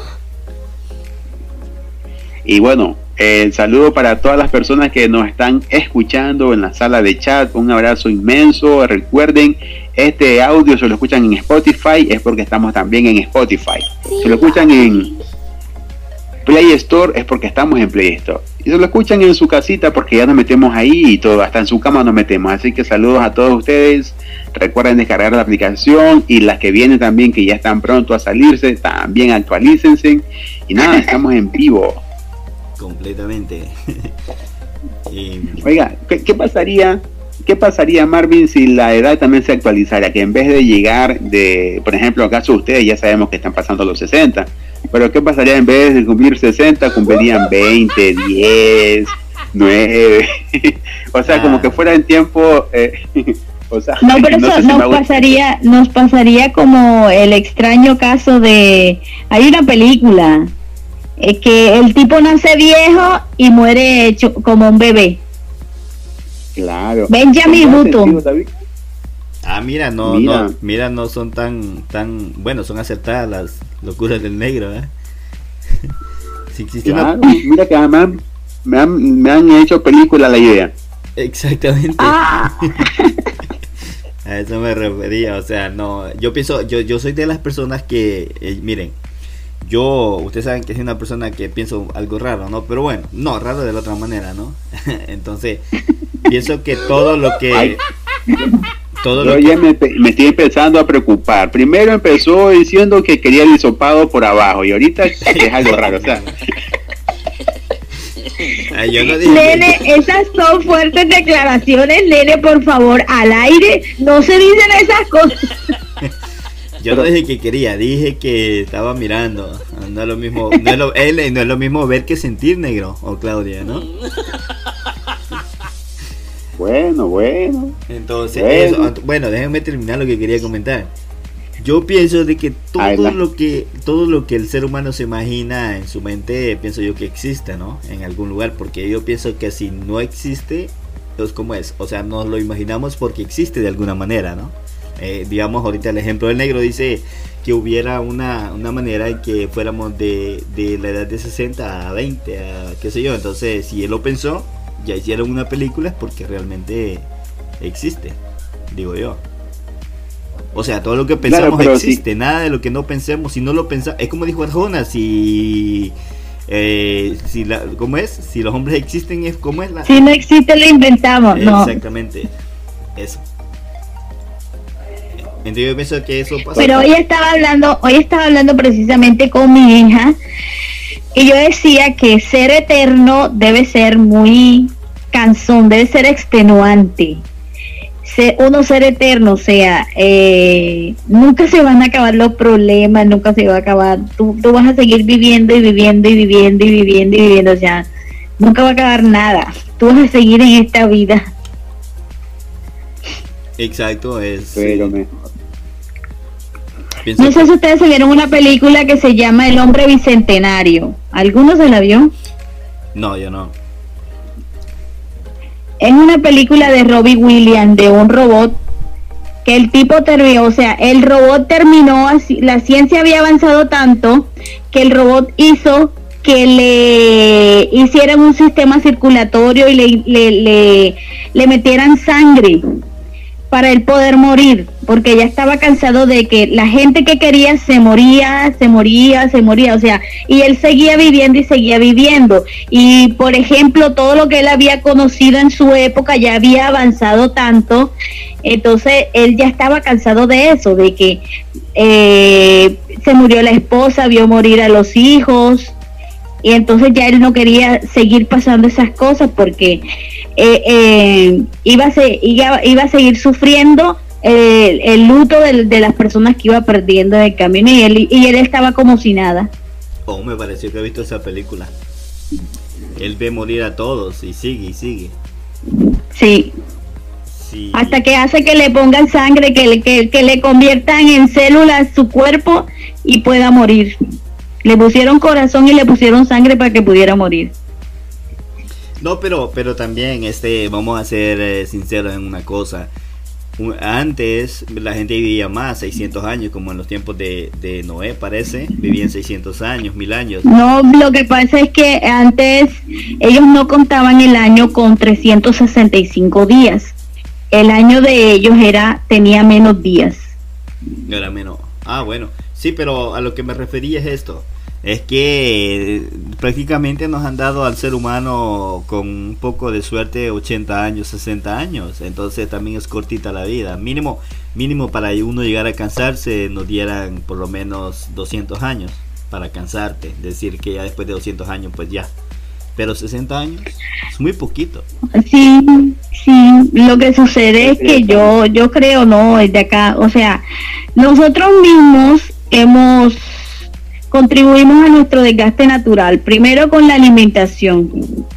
Y bueno, el saludo para todas las personas que nos están escuchando en la sala de chat, un abrazo inmenso. Recuerden, este audio se lo escuchan en Spotify, es porque estamos también en Spotify. Si lo escuchan en Play Store, es porque estamos en Play Store. Y si lo escuchan en su casita, porque ya nos metemos ahí y todo, hasta en su cama nos metemos. Así que saludos a todos ustedes. Recuerden descargar la aplicación y las que vienen también, que ya están pronto a salirse, también actualícense. Y nada, estamos en vivo. Completamente. Oiga, ¿qué pasaría, Marvin, si la edad también se actualizara? Que en vez de llegar de, por ejemplo, acaso ustedes ya sabemos que están pasando los 60, pero ¿qué pasaría en vez de cumplir 60, cumplirían 20, 10, 9? O sea, como que fuera en tiempo... o sea, no, pero no eso nos pasaría como el extraño caso de... Hay una película... Es que el tipo nace viejo y muere hecho como un bebé. Claro. Benjamin Button. Mira, no son tan bueno, son acertadas las locuras del negro, ¿eh? Si existe claro, mira que además me han hecho película la idea. Exactamente. A eso me refería, o sea, no, yo pienso, yo soy de las personas que, miren, ustedes saben que soy una persona que pienso algo raro, ¿no? Pero bueno, no, raro de la otra manera, ¿no? Entonces, pienso que todo lo que... ya me estoy empezando a preocupar. Primero empezó diciendo que quería el hisopado por abajo y ahorita es algo raro, o sea... Yo no dije... Nene, esas son fuertes declaraciones, nene, por favor, al aire no se dicen esas cosas. Yo no dije que quería, dije que estaba mirando. No es lo mismo, no es lo mismo ver que sentir, negro, o Claudia, ¿no? Bueno. Entonces, eso, déjenme terminar lo que quería comentar. Yo pienso de que todo lo que el ser humano se imagina en su mente, pienso yo que existe, ¿no? En algún lugar, porque yo pienso que si no existe, es como es, o sea, nos lo imaginamos porque existe de alguna manera, ¿no? Digamos, ahorita el ejemplo del negro dice que hubiera una manera en que fuéramos de la edad de 60 a 20, a qué sé yo. Entonces, si él lo pensó, ya hicieron una película, es porque realmente existe, digo yo. O sea, todo lo que pensamos existe, sí. Nada de lo que no pensemos, si no lo pensamos, es como dijo Arjona, ¿cómo es? Si los hombres existen, es como es la... Si no existe, lo inventamos, ¿no? Exactamente, eso. Entonces yo pienso que eso pasa. Pero hoy estaba hablando precisamente con mi hija, y yo decía que ser eterno debe ser muy cansón, debe ser extenuante. Ser eterno, o sea, nunca se van a acabar los problemas, nunca se va a acabar, tú vas a seguir viviendo y viviendo y viviendo y viviendo y viviendo, o sea, nunca va a acabar nada, tú vas a seguir en esta vida. Exacto, pero mejor. No sé si ustedes se vieron una película que se llama El Hombre Bicentenario, ¿alguno se la vio? No, yo no. Es una película de Robin Williams, de un robot, que el tipo terminó, o sea, el robot terminó así, la ciencia había avanzado tanto que el robot hizo que le hicieran un sistema circulatorio y le metieran sangre para él poder morir, porque ya estaba cansado de que la gente que quería se moría, o sea, y él seguía viviendo, y por ejemplo, todo lo que él había conocido en su época ya había avanzado tanto, entonces él ya estaba cansado de eso, de que se murió la esposa, vio morir a los hijos, y entonces ya él no quería seguir pasando esas cosas porque iba a seguir sufriendo el luto de las personas que iba perdiendo en el camino, y él estaba como si nada. Oh, me pareció que he visto esa película. Él ve morir a todos y sigue. Sí. Hasta que hace que le pongan sangre, que le conviertan en células su cuerpo y pueda morir. Le pusieron corazón y le pusieron sangre para que pudiera morir. No, pero también vamos a ser sinceros en una cosa. Antes la gente vivía más, 600 años, como en los tiempos de Noé, parece. Vivían 600 años, 1000 años. No, lo que pasa es que antes ellos no contaban el año con 365 días. El año de ellos tenía menos días. Era menos. Ah, bueno. Sí, pero a lo que me refería es esto. Es que prácticamente nos han dado al ser humano con un poco de suerte 80 años, 60 años. Entonces también es cortita la vida. Mínimo para uno llegar a cansarse nos dieran por lo menos 200 años para cansarte. Decir que ya después de 200 años pues ya. Pero 60 años es muy poquito. Sí, lo que sucede es que yo creo, no, desde acá, o sea, nosotros mismos contribuimos a nuestro desgaste natural, primero con la alimentación.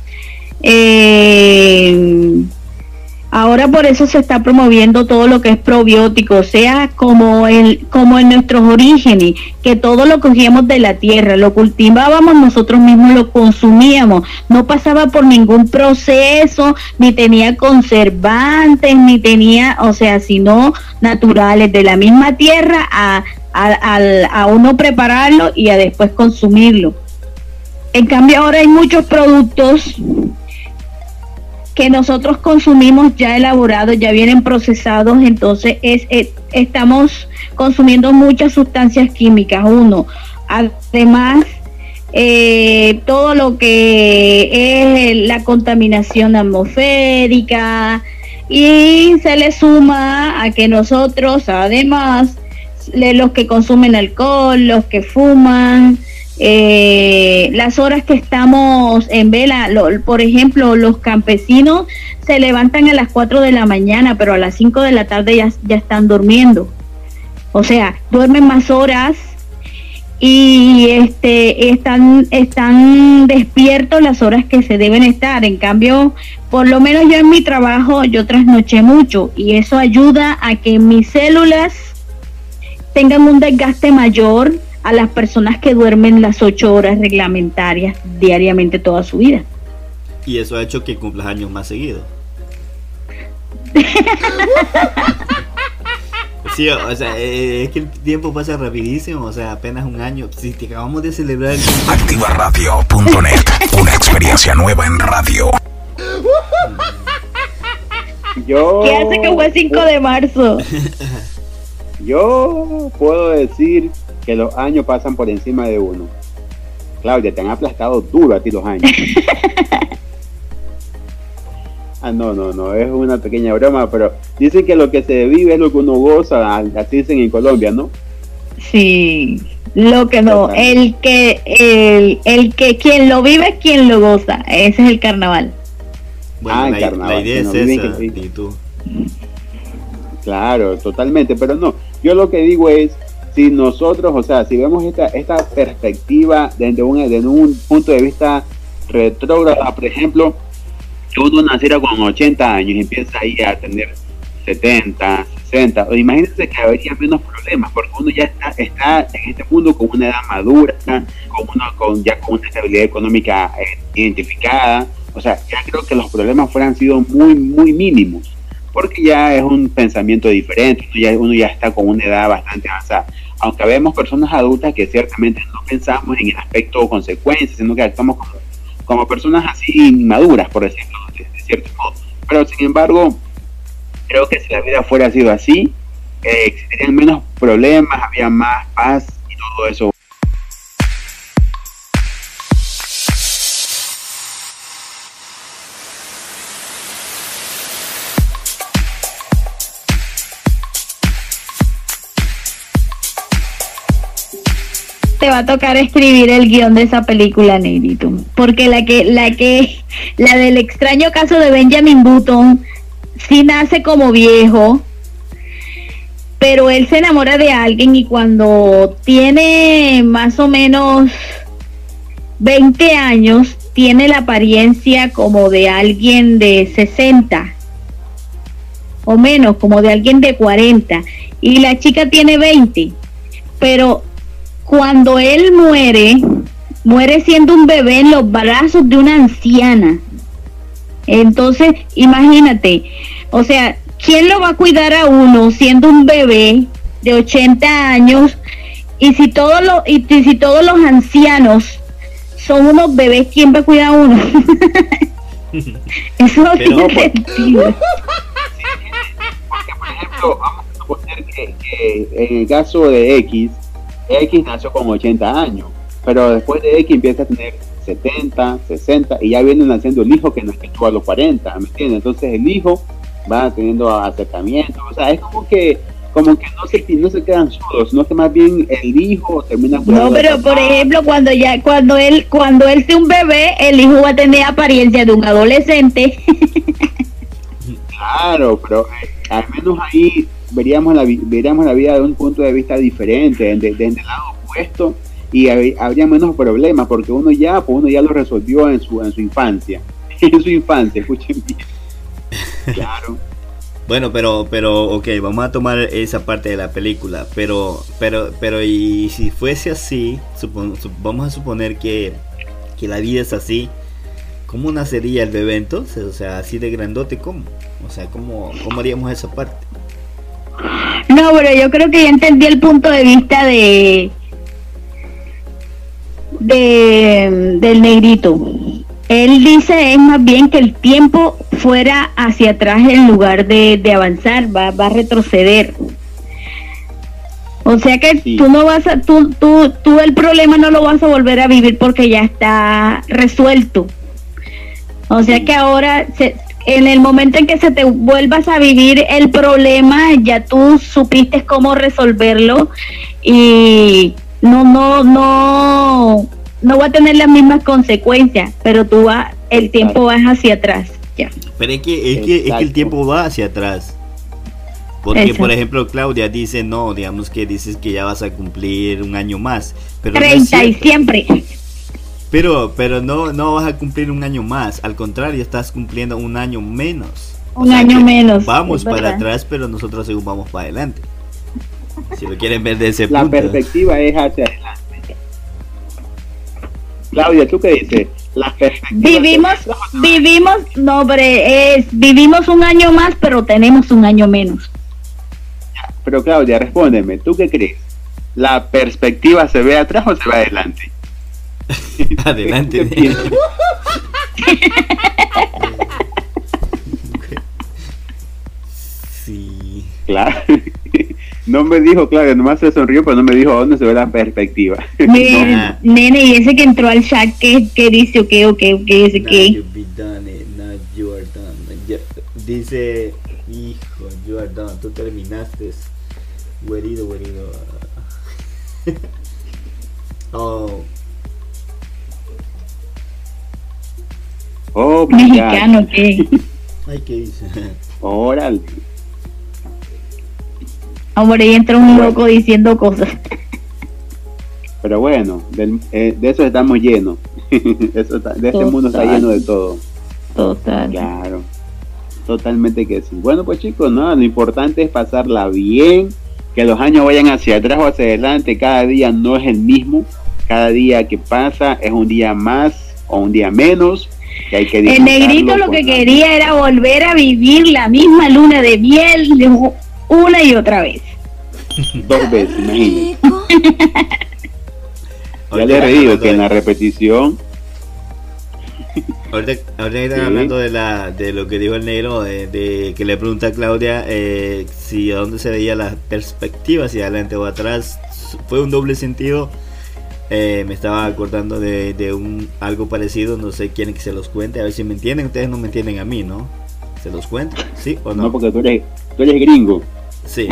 Ahora por eso se está promoviendo todo lo que es probiótico, o sea, como en nuestros orígenes, que todo lo cogíamos de la tierra, lo cultivábamos nosotros mismos, lo consumíamos, no pasaba por ningún proceso, ni tenía conservantes, ni tenía, o sea, sino naturales, de la misma tierra a uno prepararlo y a después consumirlo. En cambio ahora hay muchos productos que nosotros consumimos ya elaborados, ya vienen procesados, entonces estamos consumiendo muchas sustancias químicas. Además, todo lo que es la contaminación atmosférica, y se le suma a que nosotros, además, los que consumen alcohol, los que fuman, las horas que estamos en vela, por ejemplo, los campesinos se levantan a las 4 de la mañana, pero a las 5 de la tarde ya están durmiendo. O sea, duermen más horas y están despiertos las horas que se deben estar. En cambio, por lo menos yo en mi trabajo, yo trasnoché mucho, y eso ayuda a que mis células tengan un desgaste mayor a las personas que duermen las 8 horas reglamentarias diariamente toda su vida. Y eso ha hecho que cumplas años más seguido. Sí, o sea, es que el tiempo pasa rapidísimo, o sea, apenas un año. Si te acabamos de celebrar el Activaradio.net, una experiencia nueva en radio. ¿Qué hace que fue 5 de marzo? Yo puedo decir que los años pasan por encima de uno. Claudia, te han aplastado duro a ti los años. No, es una pequeña broma, pero dicen que lo que se vive es lo que uno goza, así dicen en Colombia, ¿no? Sí, lo que no, el que quien lo vive es quien lo goza, ese es el carnaval. Bueno, la idea es esa, y tú. Claro, totalmente, pero no, yo lo que digo es, si nosotros, o sea, si vemos esta perspectiva desde un punto de vista retrógrado, por ejemplo, que uno naciera con 80 años y empieza ahí a tener 70, 60, o imagínense que habría menos problemas, porque uno ya está en este mundo con una edad madura, con una estabilidad económica identificada, o sea, ya creo que los problemas fueran sido muy, muy mínimos, porque ya es un pensamiento diferente, uno ya está con una edad bastante avanzada, aunque vemos personas adultas que ciertamente no pensamos en el aspecto consecuencias, sino que actuamos como personas así inmaduras, por decirlo de cierto modo. Pero sin embargo, creo que si la vida fuera sido así, existirían menos problemas, había más paz y todo eso. Te va a tocar escribir el guión de esa película, Negrito, porque la del extraño caso de Benjamin Button sí nace como viejo, pero él se enamora de alguien y cuando tiene más o menos 20 años tiene la apariencia como de alguien de 60 o menos, como de alguien de 40, y la chica tiene 20, pero cuando él muere siendo un bebé en los brazos de una anciana. Entonces, imagínate, o sea, ¿quién lo va a cuidar a uno siendo un bebé de 80 años? Y si todos los ancianos son unos bebés, ¿quién va a cuidar a uno? Eso no tiene sentido. Porque, por ejemplo, vamos a suponer que en el caso de X nació con 80 años, pero después de X empieza a tener 70, 60 y ya viene naciendo el hijo que nos estuvo a los 40, ¿me entiendes? Entonces el hijo va teniendo acercamientos, o sea, es como que no se quedan solos, sino que más bien el hijo termina cuidando. No, pero por ejemplo, cuando él sea un bebé, el hijo va a tener apariencia de un adolescente. Claro, pero al menos ahí veríamos la vida de un punto de vista diferente, desde el lado opuesto, y habría menos problemas, porque uno ya lo resolvió en su infancia. En su infancia, escuchen bien. Claro. Bueno, pero ok, vamos a tomar esa parte de la película, pero y si fuese así, vamos a suponer que la vida es así, ¿cómo nacería el bebé entonces? O sea, así de grandote, ¿cómo? O sea, ¿cómo haríamos esa parte? No, pero yo creo que ya entendí el punto de vista del Negrito. Él dice es más bien que el tiempo fuera hacia atrás en lugar de avanzar, va a retroceder. O sea que sí. Tú no vas a, tú el problema no lo vas a volver a vivir porque ya está resuelto. O sea que ahora en el momento en que se te vuelvas a vivir el problema, ya tú supiste cómo resolverlo y no va a tener las mismas consecuencias, pero el tiempo va hacia atrás. Ya. Pero es que el tiempo va hacia atrás. Porque, exacto. Por ejemplo, Claudia dice, no, digamos que dices que ya vas a cumplir un año más. Pero 30 no y siempre. Pero no vas a cumplir un año más, al contrario, estás cumpliendo un año menos. Un año menos. Vamos para atrás, pero nosotros según vamos para adelante. Si lo quieren ver de ese punto. La perspectiva es hacia adelante. Claudia, ¿tú qué dices? Las perspectivas vivimos un año más, pero tenemos un año menos. Pero Claudia, respóndeme, ¿tú qué crees? ¿La perspectiva se ve atrás o se ve adelante? Adelante. ¿Qué piensas? Sí. Claro. No me dijo, Claudia, nomás se sonrió, pero no me dijo dónde se ve la perspectiva. Nene, y ese que entró al chat que dice, ok, ese que... You are done. Dice, hijo, you are done. Tú terminaste. Güerido. Oh. Oh, mexicano, ¿qué? Ay, ¿qué dice? Órale. Hombre, ahí entra un loco diciendo cosas. Pero bueno, de eso estamos llenos. De este mundo está lleno de todo. Total. Claro. Totalmente que sí. Bueno, pues chicos, no, lo importante es pasarla bien, que los años vayan hacia atrás o hacia adelante. Cada día no es el mismo. Cada día que pasa es un día más o un día menos. Que hay que el negrito lo que quería era volver a vivir la misma luna de miel una y otra vez. 2 veces, imagínate. Ya le he reído que en la repetición. Ahorita están hablando de lo que dijo el negro, de que le pregunta a Claudia si a dónde se veía la perspectiva, si adelante o atrás. Fue un doble sentido. Me estaba acordando de algo parecido, no sé, quieren que se los cuente, a ver si me entienden. Ustedes no me entienden a mí, ¿no? ¿Se los cuento? ¿Sí o no? No, porque tú eres gringo. Sí.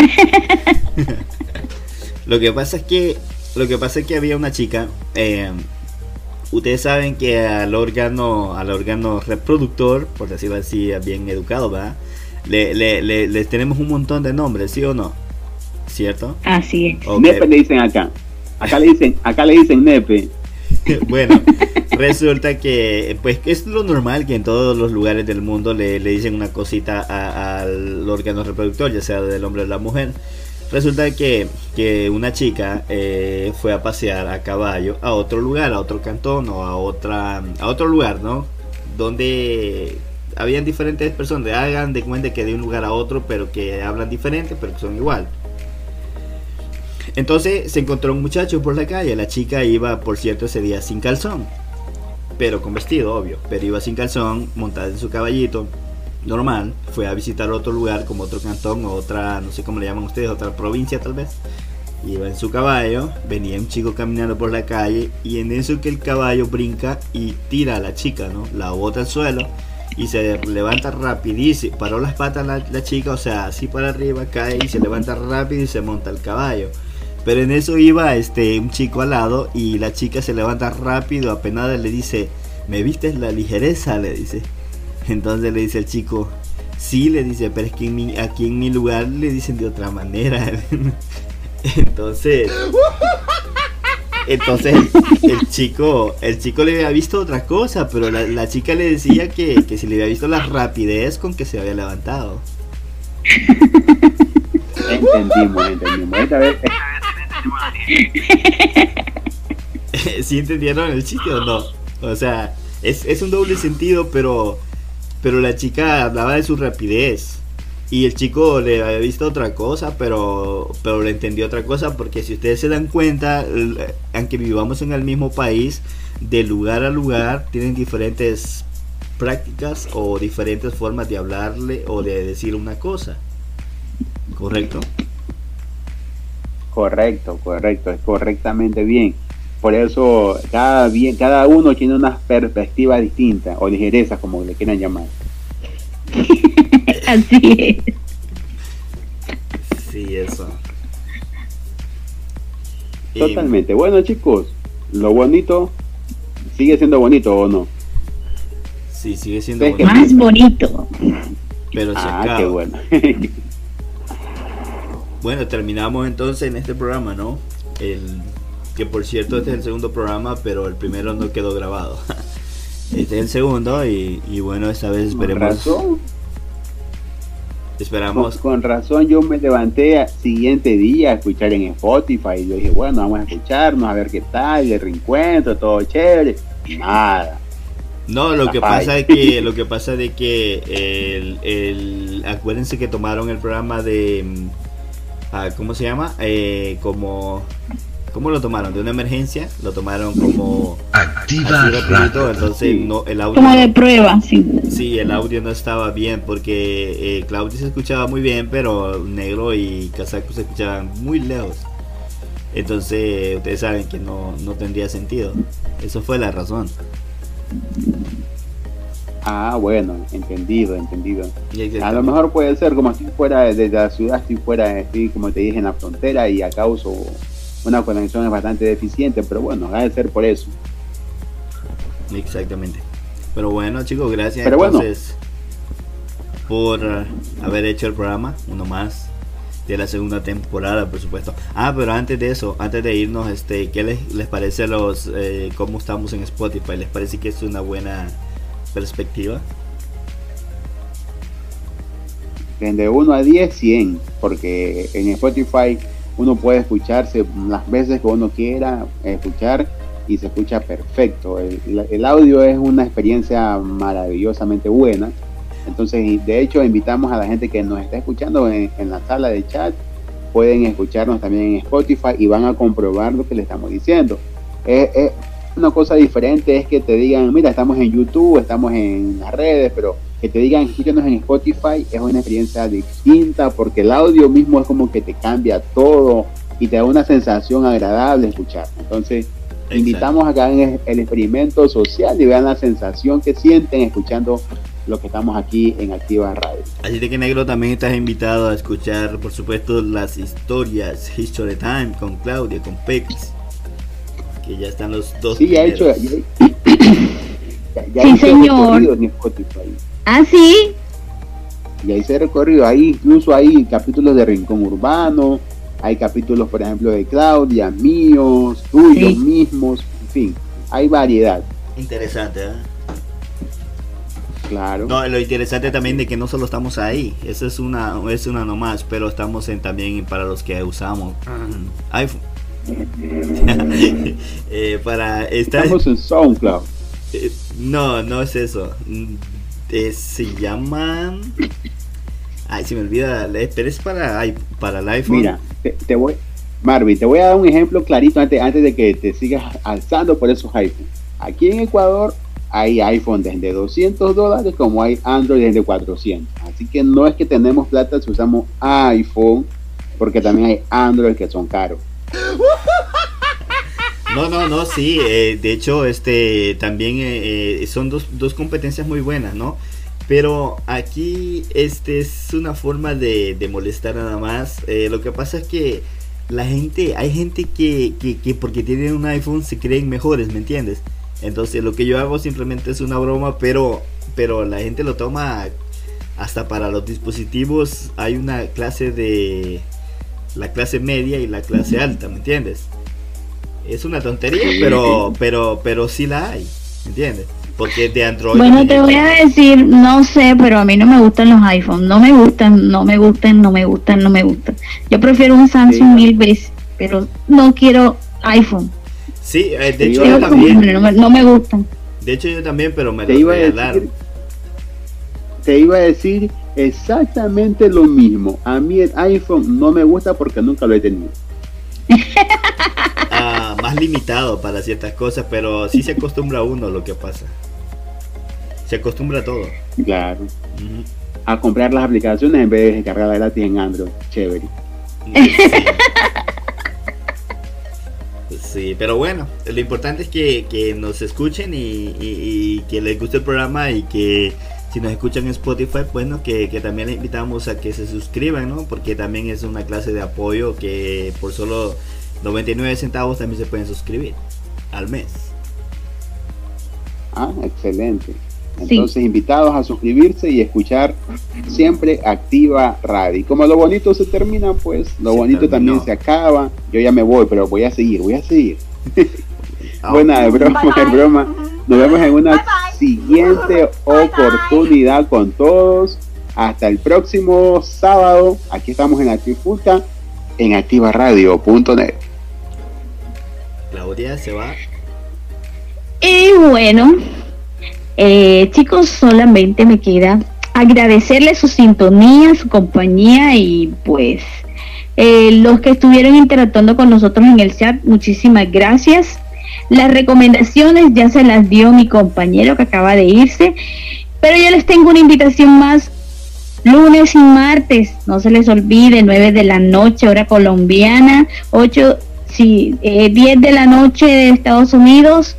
Lo que pasa es que había una chica. Ustedes saben que al órgano reproductor, por decirlo así, bien educado, ¿verdad? Les tenemos un montón de nombres, ¿sí o no? ¿Cierto? Así es. Okay. Nepe le dicen acá. Acá le dicen nepe. Bueno, resulta que pues es lo normal que en todos los lugares del mundo le dicen una cosita al órgano reproductor, ya sea del hombre o de la mujer. Resulta que una chica fue a pasear a caballo a otro lugar, a otro cantón o a otro lugar, ¿no? Donde habían diferentes personas. Hagan de cuenta que de un lugar a otro, pero que hablan diferente, pero que son igual. Entonces se encontró un muchacho por la calle. La chica iba, por cierto, ese día sin calzón, pero con vestido, obvio. Pero iba sin calzón, montada en su caballito normal. Fue a visitar otro lugar, como otro cantón o otra, no sé cómo le llaman ustedes, otra provincia tal vez. Iba en su caballo, venía un chico caminando por la calle, y en eso que el caballo brinca y tira a la chica, ¿no? La bota al suelo y se levanta rapidísimo. Paró las patas la chica, o sea, así para arriba, cae y se levanta rápido y se monta al caballo. Pero en eso iba un chico al lado, y la chica se levanta rápido, apenada, le dice: ¿me viste la ligereza?, le dice. Entonces le dice el chico: sí, le dice, pero es que aquí en mi lugar le dicen de otra manera. Entonces el chico le había visto otra cosa, pero la chica le decía que si le había visto la rapidez con que se había levantado. Entendimos. Esta vez ¿Sí entendieron el chiste o no? O sea, es un doble sentido, pero la chica hablaba de su rapidez y el chico le había visto otra cosa, pero le entendió otra cosa, porque si ustedes se dan cuenta, aunque vivamos en el mismo país, de lugar a lugar tienen diferentes prácticas o diferentes formas de hablarle o de decir una cosa. ¿Correcto? Correcto, es correctamente bien. Por eso cada uno tiene unas perspectivas distintas, o ligerezas, como le quieran llamar. Así es. Sí, eso. Totalmente. Bueno, chicos, lo bonito sigue siendo bonito, ¿o no? Sí, sigue siendo bonito. Más bonito. Pero se acaba. Qué bueno. Bueno, terminamos entonces en este programa, ¿no? Que por cierto, este es el segundo programa, pero el primero no quedó grabado. Este es el segundo, y bueno, esta vez esperemos. Esperamos. Con razón yo me levanté al siguiente día a escuchar en Spotify. Y yo dije, bueno, vamos a escucharnos, a ver qué tal, el reencuentro, todo chévere. Nada. No, lo que pasa es que acuérdense que tomaron el programa de ¿cómo se llama? ¿Cómo lo tomaron? De una emergencia, lo tomaron como Activa rapidito, entonces no, el audio Como de prueba, sí. Sí, el audio no estaba bien porque Claudio se escuchaba muy bien, pero Negro y Casaco se escuchaban muy lejos. Entonces ustedes saben que no tendría sentido. Eso fue la razón. Ah, bueno, entendido. A lo Exactamente. mejor puede ser como si fuera desde la ciudad, si fuera, estoy, como te dije, en la frontera y acá uso una conexión es bastante deficiente, pero bueno, ha de ser por eso. Exactamente. Pero bueno, chicos, gracias Pero bueno. entonces por haber hecho el programa, uno más de la segunda temporada, por supuesto. Pero antes de eso, antes de irnos, ¿qué les parece cómo estamos en Spotify? ¿Les parece que es una buena perspectiva? De 1 a 10, 100, porque en Spotify uno puede escucharse las veces que uno quiera escuchar y se escucha perfecto. El audio es una experiencia maravillosamente buena. Entonces, de hecho, invitamos a la gente que nos está escuchando en la sala de chat, pueden escucharnos también en Spotify y van a comprobar lo que le estamos diciendo. Una cosa diferente es que te digan, mira, estamos en YouTube, estamos en las redes, pero que te digan, escúchanos en Spotify, es una experiencia distinta porque el audio mismo es como que te cambia todo y te da una sensación agradable escuchar. Entonces, invitamos a que hagan el experimento social y vean la sensación que sienten escuchando lo que estamos aquí en Activa Radio. Así de que, Negro, también estás invitado a escuchar, por supuesto, las historias History Time con Claudia, con Pex, que ya están los dos. Sí, ya he hecho, Sí, hice señor. recorrido en Spotify. Ah, sí. Ya hice recorrido ahí, incluso hay capítulos de Rincón Urbano, hay capítulos, por ejemplo, de Claudia, míos, tuyos Sí. mismos, en fin, hay variedad, Interesante, ¿eh? claro. No, lo interesante también de que no solo estamos ahí, esa es una nomás, pero estamos también para los que usamos iPhone. Para estar Estamos en SoundCloud. no es eso. Se llama, se me olvida, pero es para el iPhone. Mira, Marvin, te voy a dar un ejemplo clarito antes de que te sigas alzando por esos iPhones. Aquí en Ecuador hay iPhone desde $200 como hay Android desde 400. Así que no es que tenemos plata si usamos iPhone, porque también hay Android que son caros. No, sí, de hecho, también son dos competencias muy buenas, ¿no? Pero aquí, es una forma de molestar nada más. Lo que pasa es que hay gente que porque tienen un iPhone se creen mejores, ¿me entiendes? Entonces lo que yo hago simplemente es una broma, pero la gente lo toma hasta para los dispositivos. Hay una clase de la clase media y la clase alta, ¿me entiendes? Es una tontería, pero sí la hay, ¿me entiendes? Porque de Android. Bueno, te voy a decir, no sé, pero a mí no me gustan los iPhones. No me gustan. Yo prefiero un Samsung 1000 veces, pero no quiero iPhone. Sí, de hecho Yo yo también. No me gustan. De hecho yo también, pero me Te lo iba a regalaron. Te iba a decir exactamente lo mismo. A mí el iPhone no me gusta porque nunca lo he tenido. Más limitado para ciertas cosas, pero sí se acostumbra uno, lo que pasa. Se acostumbra a todo. Claro. Ujú. A comprar las aplicaciones en vez de descargarlas gratis en Android. Chévere. Sí, pero bueno, lo importante es que nos escuchen y que les guste el programa, y que si nos escuchan en Spotify, bueno, que también les invitamos a que se suscriban, ¿no? Porque también es una clase de apoyo que por solo 99 centavos también se pueden suscribir al mes. Excelente. Entonces, invitados a suscribirse y escuchar siempre Activa Radio. Y como lo bonito se termina, pues lo bonito terminó. también se acaba. Yo ya me voy, pero voy a seguir. Ah, Buena, es broma. Nos vemos en una siguiente oportunidad con todos. hasta el próximo sábado. Aquí estamos en la Trifulca, en activaradio.net. Claudia se va. Y bueno, chicos, solamente me queda agradecerles su sintonía, su compañía y pues los que estuvieron interactuando con nosotros en el chat, muchísimas gracias. Las recomendaciones ya se las dio mi compañero que acaba de irse, pero yo les tengo una invitación más. Lunes y martes, no se les olvide, 9 de la noche, hora colombiana, 10 de la noche de Estados Unidos,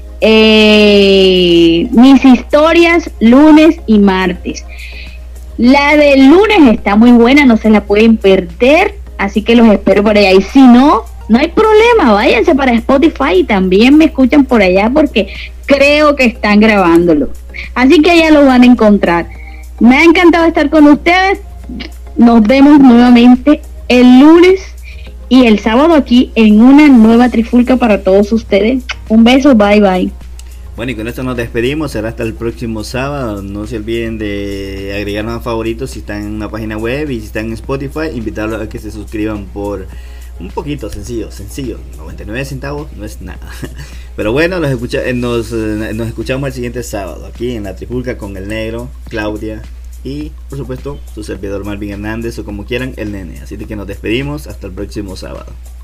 mis historias, lunes y martes. La del lunes está muy buena, no se la pueden perder, así que los espero por allá. Y si no, no hay problema, váyanse para Spotify y también me escuchan por allá porque creo que están grabándolo. Así que allá lo van a encontrar. Me ha encantado estar con ustedes. Nos vemos nuevamente el lunes y el sábado aquí en una nueva trifulca para todos ustedes. Un beso, bye bye. Bueno, y con esto nos despedimos, será hasta el próximo sábado. No se olviden de agregarnos a favoritos si están en una página web y si están en Spotify, invitarlos a que se suscriban por un poquito, sencillo, 99 centavos no es nada. Pero bueno, nos escuchamos el siguiente sábado aquí en la Trifulca con el Negro, Claudia y por supuesto su servidor Marvin Hernández, o como quieran, el Nene. Así que nos despedimos hasta el próximo sábado.